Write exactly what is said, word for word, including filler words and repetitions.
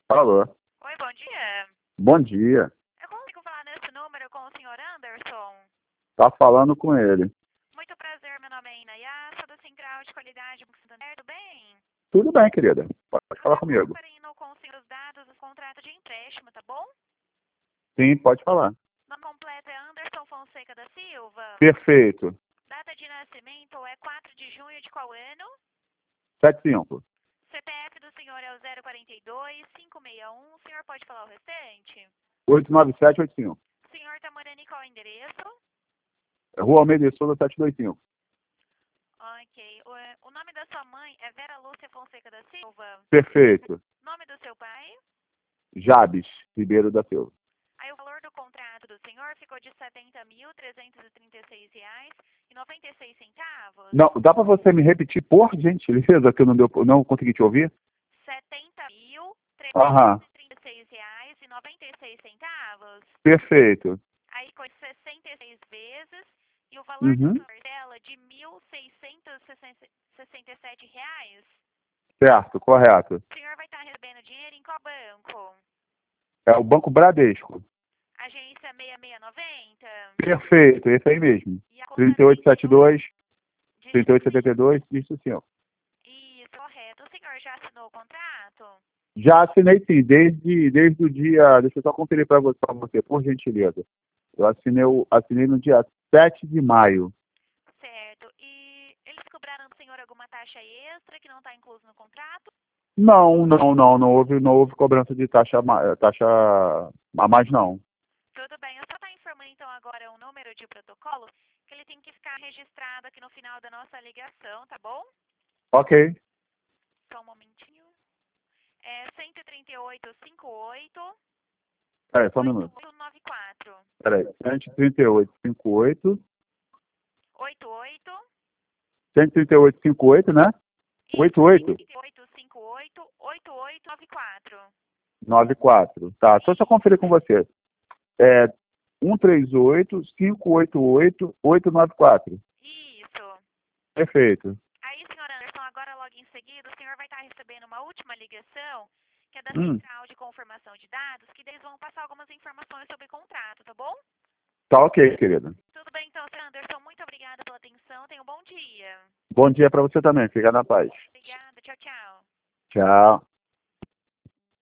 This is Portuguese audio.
Alô, Oi, bom dia. bom dia. Eu consigo falar nesse número com o senhor Anderson? Tá falando com ele. Muito prazer, meu nome é Inayá, sou do Central de Qualidade do Santander, tudo bem? Tudo bem, querida. Pode Eu falar estou comigo. conferindo com o senhor os dados do contrato de empréstimo, tá bom? Sim, pode falar. Nome completo é Anderson Fonseca da Silva. Perfeito. Data de nascimento é quatro de junho de qual ano? sete cinco. C P F do senhor é o zero quatro dois, cinco seis um, o senhor pode falar o restante? oito nove sete oito cinco. O senhor está morando em qual endereço? Rua Almeida de Souza setecentos e vinte e cinco. Ok. O, o nome da sua mãe é Vera Lúcia Fonseca da Silva? Perfeito. Nome do seu pai? Jabes Ribeiro da Silva. Aí o valor do contrato do senhor ficou de setenta mil trezentos e trinta e seis reais e noventa e seis centavos. Não, dá para você me repetir, por gentileza, que eu não, deu, não consegui te ouvir? setenta mil Aham, trezentos e trinta e seis reais e noventa e seis centavos. perfeito. Aí com sessenta e seis vezes e o valor da Uhum. sua parcela de mil seiscentos e sessenta e sete reais. Certo, correto. O senhor vai estar recebendo dinheiro em qual banco? É o Banco Bradesco. Agência seis seis nove zero. Perfeito, esse aí mesmo. E a conta trinta e oito setenta e dois, trinta e oito setenta e dígito dois, isso sim. Isso, correto. O senhor já assinou o contrato? Já assinei sim, desde, desde o dia. Deixa eu só conferir para você, pra você, por gentileza. Eu assinei, o- assinei no dia sete de maio. Certo. E eles cobraram do senhor alguma taxa extra que não está incluso no contrato? Não, não, não, não houve, não houve cobrança de taxa, a ma- taxa a mais não. Tudo bem. Eu só estou informando então agora o número de protocolo que ele tem que ficar registrado aqui no final da nossa ligação, tá bom? Ok. Só um momentinho. É cento e trinta e oito, cinquenta e oito, Peraí, só um oito minuto. oito nove quatro. Peraí. cento e trinta e oito, cinquenta e oito. oito oito. cento e trinta e oito, cinquenta e oito, né? Isso, oitenta e oito, cento e trinta e oito, cinquenta e oito, oito oito nove quatro. noventa e quatro. Tá, só deixa eu conferir com você. É cento e trinta e oito, cinquenta e oito, oitocentos e noventa e quatro. Isso. Perfeito. Aí, senhor Anderson, agora logo em seguida, o senhor vai estar recebendo uma última ligação, que é da Hum, Central de Confirmação de Dados, que eles vão passar algumas informações sobre o contrato, tá bom? tá ok, querida. Tudo bem, então, senhor Anderson, muito obrigada pela atenção, tenha um bom dia. Bom dia para você também. Fica na paz. Obrigada, tchau, tchau. Tchau.